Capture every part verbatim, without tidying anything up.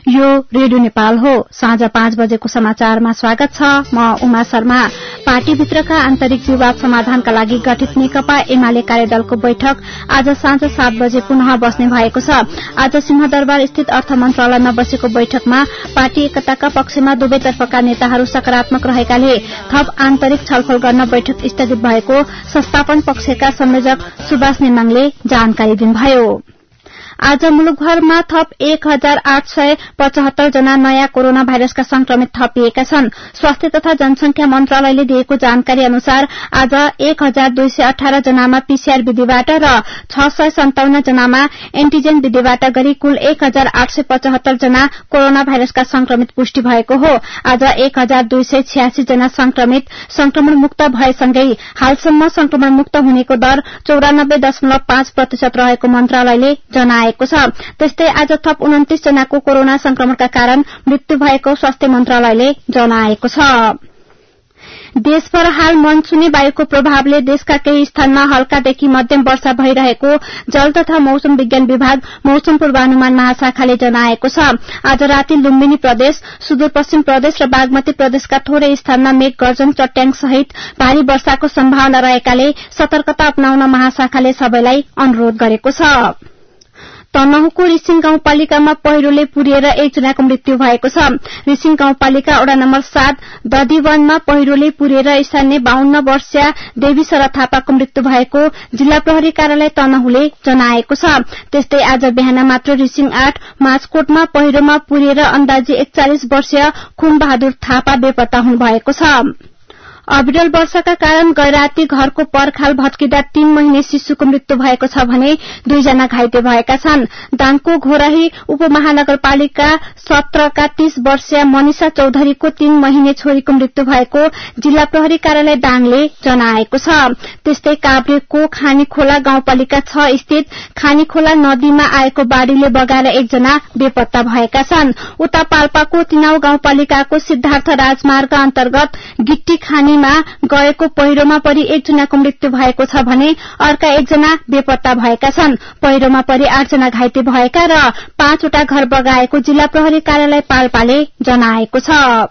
यो रेडियो नेपाल हो। साँझ पाँच बजेको समाचारमा स्वागत छ। म उमा शर्मा। पार्टीभित्रका आन्तरिक विवाद समाधानका लागि गठित नेकपा एमाले कार्यदलको बैठक आज साँझ सात बजे पुनः बस्ने भएको छ। आज सिंहदरबार स्थित अर्थ मन्त्रालयमा बसेको बैठकमा पार्टी एकताका पक्षमा दुवैतर्फका नेताहरू सकारात्मक रहेकाले थप आन्तरिक छलफल गर्न बैठक स्थगित भएको संस्थापन पक्षका संयोजक सुभाष नेमाङले जानकारी दिनुभयो। आज मुलुकभरमा थप एक हजार आठ सय पचहत्तर जना नयाँ कोरोना भाइरसका संक्रमित थपिएका छन्। स्वास्थ्य तथा जनसंख्या मन्त्रालयले दिएको जानकारी अनुसार आज एक हजार दुई सय अठार जनामा पीसीआर विधिबाट र छ सय सन्ताउन्न जनामा एन्टिजेन विधिबाट गरी कुल एक हजार आठ सय पचहत्तर जना कोरोना भाइरसका संक्रमित पुष्टि भएको हो। आज एक हजार दुई सय छ्यासी जना संक्रमित संक्रमण मुक्त भएसँगै हालसम्म संक्रमण मुक्त हुनेको दर चौरानब्बे दशमलव पाँच प्रतिशत रहेको मन्त्रालयले जनाए त्यस्तै आज थप उन्तिस जनाको कोरोना संक्रमणका कारण मृत्यु भएको स्वास्थ्य मन्त्रालयले जनाएको छ। देशभर हाल मनसुनी वायुको प्रभावले देशका केही स्थानमा हल्कादेखि मध्यम वर्षा भइरहेको जल तथा मौसम विज्ञान विभाग मौसम पूर्वानुमान महाशाखाले जनाएको छ। आज राति लुम्बिनी प्रदेश, सुदूरपश्चिम प्रदेश र बागमती प्रदेशका थोरै स्थानमा मेघ गर्जन चट्याङ सहित भारी वर्षाको सम्भावना रहेकाले सतर्कता अपनाउन महाशाखाले सबैलाई अनुरोध गरेको छ। तनहुँको रिसिङ गाउँपालिकामा पहिरोले पुरिएर एकजनाको मृत्यु भएको छ। रिसिङ गाउँपालिका वडा नम्बर सात दधिवनमा पहिरोले पुरिएर स्थानीय बाहन्न वर्षीय देवी सरा थापाको मृत्यु भएको जिल्ला प्रहरी कार्यालय तनहुँले जनाएको छ। त्यस्तै आज बिहान मात्र रिसिङ आठ माझकोटमा पहिरोमा पुरिएर अन्दाजी एकचालिस वर्षीय खुम बहादुर थापा बेपत्ता हुनुभएको छ। अविरल वर्षाका कारण गैराती घरको पर्खाल भत्किँदा तीन महिने शिशुको मृत्यु भएको छ भने दुईजना घाइते भएका छन्। दाङको घोराही उपमहानगरपालिका सत्रका तीस वर्षीय मनिषा चौधरीको तीन महिने छोरीको मृत्यु भएको जिल्ला प्रहरी कार्यालय दाङले जनाएको छ। त्यस्तै काभ्रेको खानीखोला गाउँपालिका छ स्थित खानीखोला नदीमा आएको बाढ़ीले बगाएर एकजना बेपत्ता भएका छन्। उता पाल्पाको तिनाउ गाउँपालिकाको सिद्धार्थ राजमार्ग अन्तर्गत गिट्टी खानी गएको पहिरोमा परि एकजनाको मृत्यु भएको छ भने अर्का एकजना बेपत्ता भएका छन्। पहिरोमा परि आठजना घाइते भएका र पाँचवटा घर बगाएको जिल्ला प्रहरी कार्यालय पाल्पाले जनाएको छ।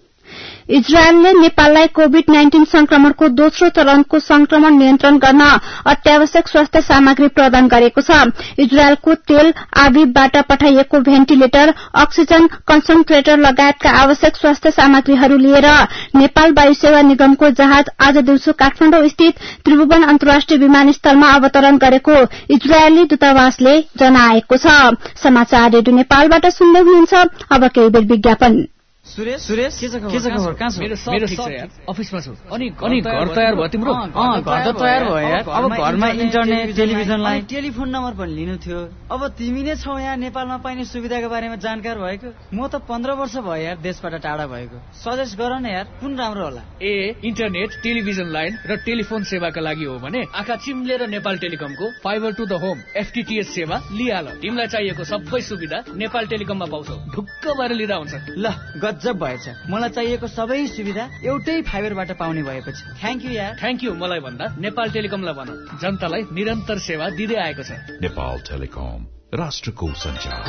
इजरायलले नेपाललाई कोविड नाइन्टीन संक्रमणको दोस्रो चरणको संक्रमण नियन्त्रण गर्न अत्यावश्यक स्वास्थ्य सामग्री प्रदान गरेको छ। इजरायलको तेल आविवबाट पठाइएको भेन्टिलेटर, अक्सिजन कन्सन्ट्रेटर लगायतका आवश्यक स्वास्थ्य सामग्रीहरू लिएर नेपाल वायुसेवा निगमको जहाज आज दिउँसो काठमाडौँ स्थित त्रिभुवन अन्तर्राष्ट्रिय विमानस्थलमा अवतरण गरेको इजरायली दूतावासले जनाएको छ। समाचार रेडियो नेपालबाट सुन्दै हुनुहुन्छ। अब केही बेर विज्ञापन। सुरेश सुरेश के छ खबर? कहाँ छ? मेरो सब ठीक छ यार, अफिसमा छु। अनि अनि घर तयार भयो तिम्रो? अँ घर त तयार भयो यार। अब घरमा internet, television line, telephone number पनि लिनु थियो। अब तिमी नै छौ यहाँ नेपालमा पाइने सुविधाको बारेमा जानकार भएको। म त पन्ध्र वर्ष भयो यार देशबाट टाढा भएको। सजेस्ट गर न यार, कुन राम्रो होला? ए इन्टरनेट, टेलिभिजन लाइन र टेलिफोन सेवाका लागि हो भने आँखा चिम्लेर नेपाल टेलिकमको fibre to the home FTTH सेवा लिहाल। तिमीलाई चाहिएको सबै सुविधा नेपाल टेलिकममा पाउँछौ। ढुक्क भएर लिँदा हुन्छ। ल गजब भएछ। मलाई चाहिएको सबै सुविधा एउटै फाइबरबाट पाउने भएपछि थ्याङ्क यू यार। थ्याङ्क यू मलाई भन्दा नेपाल टेलिकमलाई भन। जनतालाई निरन्तर सेवा दिँदै आएको छ। नेपाल टेलिकम, राष्ट्रको सञ्चार।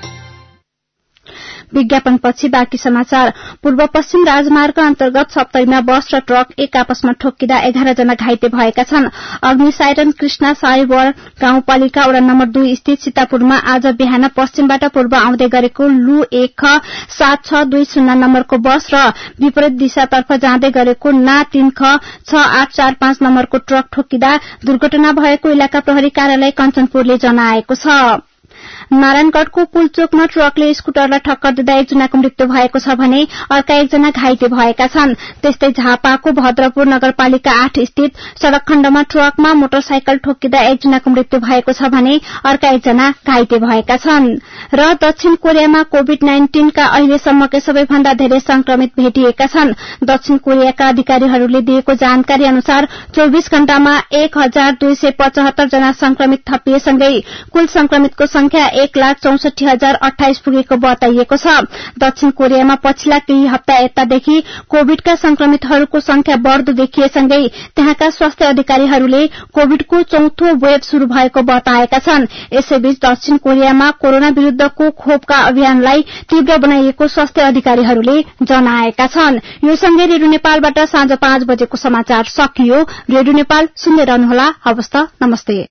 विज्ञापनपछि बाँकी समाचार। पूर्व पश्चिम राजमार्ग अन्तर्गत सप्तरीमा बस र ट्रक एक आपसमा ठोक्किँदा एघार जना घाइते भएका छन्। अग्नि साइरन कृष्णा साइबर गाउँपालिका वडा नम्बर दुई स्थित सीतापुरमा आज बिहान पश्चिमबाट पूर्व आउँदै गरेको लु एक ख सात छ दुई शून्य नम्बरको बस र विपरीत दिशातर्फ जाँदै गरेको ना तीन ख छ आठ चार पाँच नम्बरको ट्रक ठोक्किँदा दुर्घटना भएको इलाका प्रहरी कार्यालय कञ्चनपुरले जनाएको छ। नारायणगढ़को पुलचोकमा ट्रकले स्कुटरलाई ठक्कर दिँदा एकजनाको मृत्यु भएको छ भने अर्का एकजना घाइते भएका छन्। त्यस्तै झापाको भद्रपुर नगरपालिका आठ स्थित सड़क खण्डमा ट्रकमा मोटरसाइकल ठोक्किँदा एकजनाको मृत्यु भएको छ भने अर्का एकजना घाइते भएका छन्। र दक्षिण कोरियामा कोविड नाइन्टीनका अहिलेसम्मकै सबैभन्दा धेरै संक्रमित भेटिएका छन्। दक्षिण कोरियाका अधिकारीहरूले दिएको जानकारी अनुसार चौविस घण्टामा एक हजार दुई सय पचहत्तर जना संक्रमित थपिएसँगै कुल संक्रमितको संख्या एक लाख चौसठी हजार अठाइस पुगेको बताइएको छ। दक्षिण कोरियामा पछिल्ला केही हप्ता यतादेखि कोविडका संक्रमितहरूको संख्या बढ़दो देखिएसँगै त्यहाँका स्वास्थ्य अधिकारीहरूले कोविडको चौथो वेभ शुरू भएको बताएका छन्। यसैबीच दक्षिण कोरियामा कोरोना विरूद्धको खोपका अभियानलाई तीव्र बनाइएको स्वास्थ्य अधिकारीहरूले जनाएका छन्। यो सँगै रेडियो नेपालबाट साँझ पाँच बजेको समाचार सकियो। रेडियो नेपाल सुन्दै रहनुहोला। हवस् त, नमस्ते।